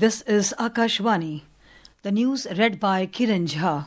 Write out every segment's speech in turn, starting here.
This is Akashvani. The news read by Kiran Jha.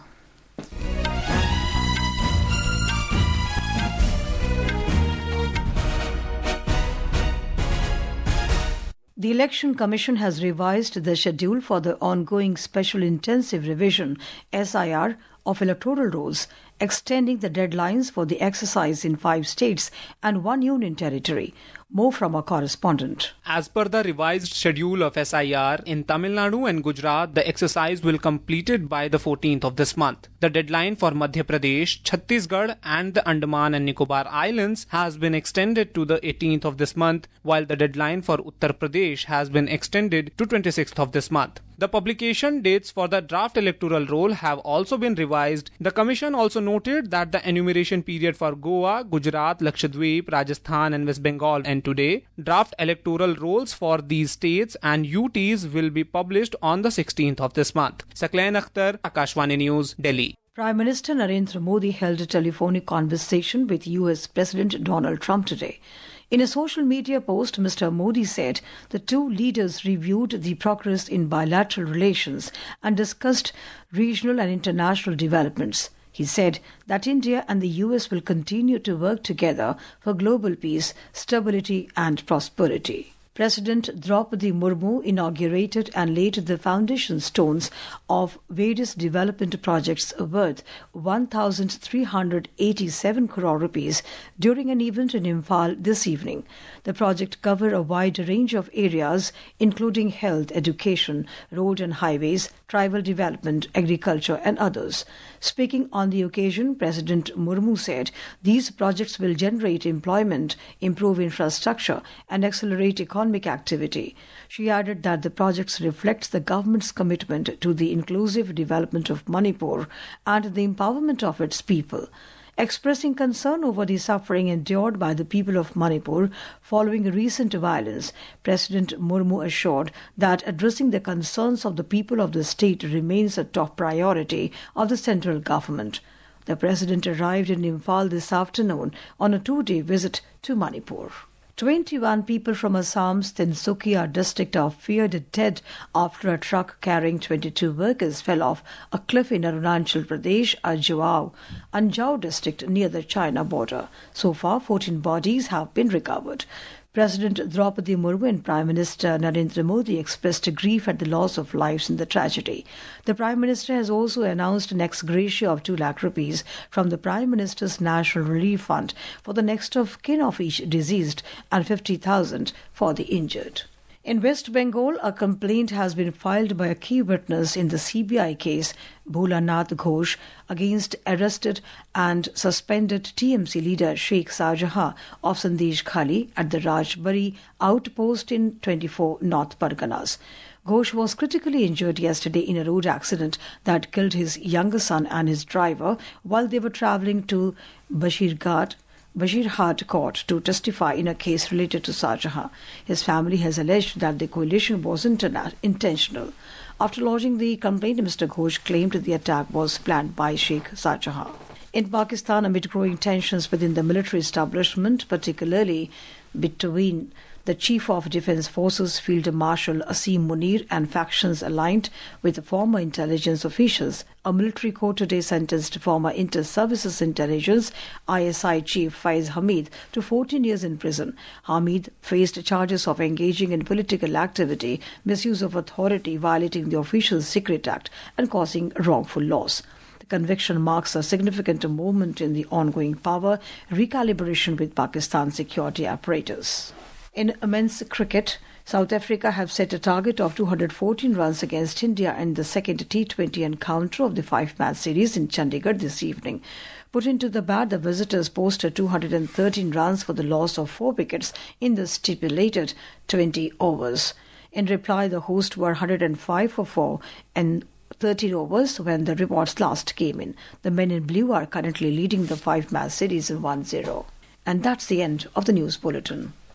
The Election Commission has revised the schedule for the ongoing Special Intensive Revision (SIR) of electoral rolls, extending the deadlines for the exercise in 5 states and 1 union territory. More from our correspondent. As per the revised schedule of SIR, in Tamil Nadu and Gujarat, the exercise will completed by the 14th of this month. The deadline for Madhya Pradesh, Chhattisgarh and the Andaman and Nicobar Islands has been extended to the 18th of this month, while the deadline for Uttar Pradesh has been extended to 26th of this month. The publication dates for the draft electoral roll have also been revised. The Commission also noted that the enumeration period for Goa, Gujarat, Lakshadweep, Rajasthan and West Bengal and today. Draft electoral rolls for these states and UTs will be published on the 16th of this month. Saqlain Akhtar, Akashvani News, Delhi. Prime Minister Narendra Modi held a telephonic conversation with US President Donald Trump today. In a social media post, Mr. Modi said the two leaders reviewed the progress in bilateral relations and discussed regional and international developments. He said that India and the US will continue to work together for global peace, stability and prosperity. President Draupadi Murmu inaugurated and laid the foundation stones of various development projects worth 1,387 crore rupees during an event in Imphal this evening. The project covered a wide range of areas including health, education, road and highways, tribal development, agriculture and others. Speaking on the occasion, President Murmu said these projects will generate employment, improve infrastructure and accelerate economic activity. She added that the projects reflect the government's commitment to the inclusive development of Manipur and the empowerment of its people. Expressing concern over the suffering endured by the people of Manipur following recent violence, President Murmu assured that addressing the concerns of the people of the state remains a top priority of the central government. The President arrived in Imphal this afternoon on a 2-day visit to Manipur. 21 people from Assam's Tinsukia district are feared dead after a truck carrying 22 workers fell off a cliff in Arunachal Pradesh, Anjao district near the China border. So far, 14 bodies have been recovered. President Draupadi Murmu and Prime Minister Narendra Modi expressed grief at the loss of lives in the tragedy. The Prime Minister has also announced an ex gratia of 2 lakh rupees from the Prime Minister's National Relief Fund for the next of kin of each deceased and 50,000 for the injured. In West Bengal, a complaint has been filed by a key witness in the CBI case Bholanath Ghosh against arrested and suspended TMC leader Sheikh Shahjahan of Sandesh Khali at the Rajbari outpost in 24 North Parganas. Ghosh was critically injured yesterday in a road accident that killed his younger son and his driver while they were travelling to Bashirhat Court to testify in a case related to Shahjahan. His family has alleged that the coalition was intentional. After lodging the complaint, Mr. Ghosh claimed the attack was planned by Sheikh Shahjahan. In Pakistan, amid growing tensions within the military establishment, particularly between the Chief of Defence Forces Field Marshal Asim Munir and factions aligned with former intelligence officials, a military court today sentenced former Inter-Services Intelligence ISI Chief Faiz Hamid to 14 years in prison. Hamid faced charges of engaging in political activity, misuse of authority, violating the Official Secret Act and causing wrongful loss. The conviction marks a significant moment in the ongoing power recalibration with Pakistan's security apparatus. In men's cricket, South Africa have set a target of 214 runs against India in the second T20 encounter of the 5-match series in Chandigarh this evening. Put into the bat, the visitors posted 213 runs for the loss of 4 wickets in the stipulated 20 overs. In reply, the hosts were 105 for 4 and 13 overs when the reports last came in. The men in blue are currently leading the 5-match series in 1-0. And that's the end of the news bulletin.